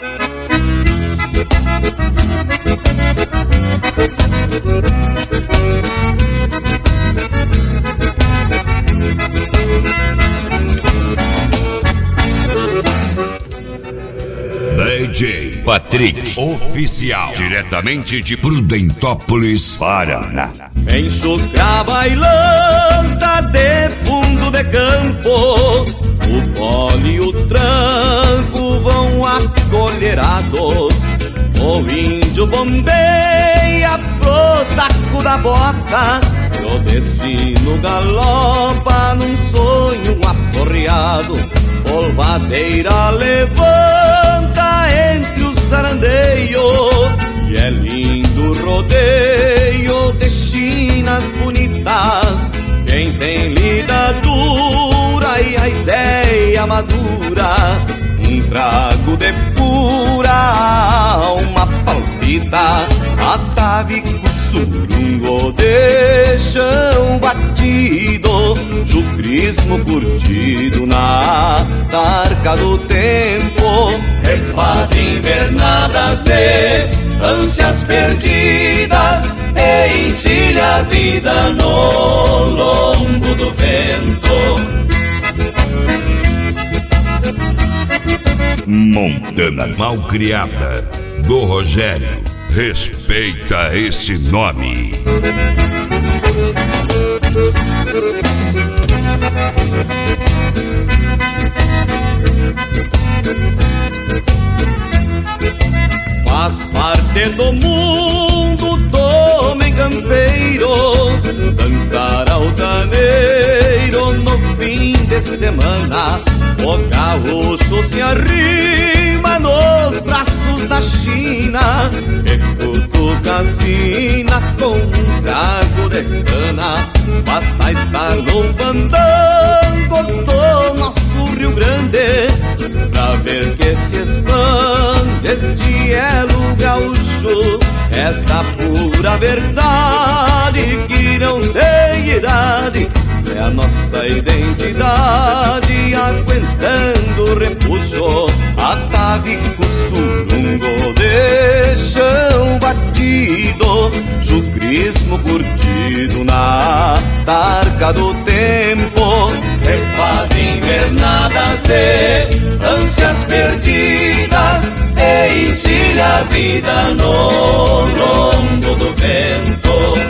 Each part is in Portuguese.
DJ Patrick Oficial, diretamente de Prudentópolis, Paraná. Enxugar bailanta de fundo de campo, o fole e o tranco vão acolherados. O índio bombeia pro taco da bota, e o destino galopa num sonho aporreado. Polvadeira levanta entre os sarandeios, e é lindo rodeio de chinas bonitas. Quem tem lida dura e a ideia madura, um trago de pura alma palpita. Atavico surungo de chão batido, chucrismo curtido na tarca do tempo. Refaz invernadas de ânsias perdidas e encilha a vida no lombo do vento. Montana Malcriada, do Rogério. Respeita esse nome. Faz parte do mundo do homem campeiro dançar altaneiro no fim de semana. O gaúcho se arrima nos braços da China e cutuca sina com um trago de cana. Basta estar no fandango do nosso Rio Grande pra ver que se expande este elo gaúcho. Esta pura verdade que não tem idade é a nossa identidade, aguentando o repuxo. Atavico surungo de chão batido, chucrismo curtido na tarca do tempo. Refaz invernadas de ânsias perdidas e encilha a vida no lombo do vento.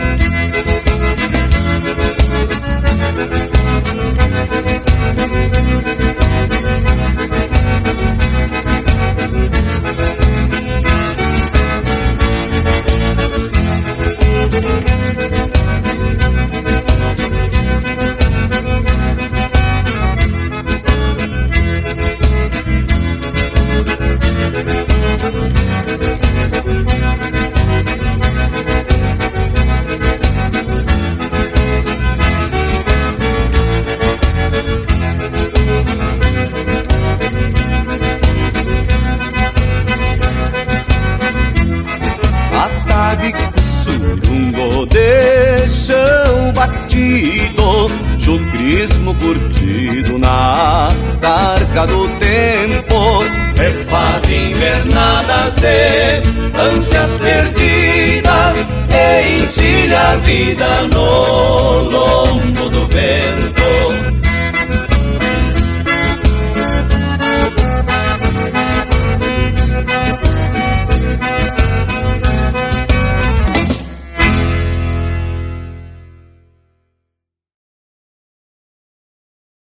Surungo de chão batido, chucrismo curtido na tarca do tempo. Refaz invernadas de ânsias perdidas e encilha a vida no lombo do vento.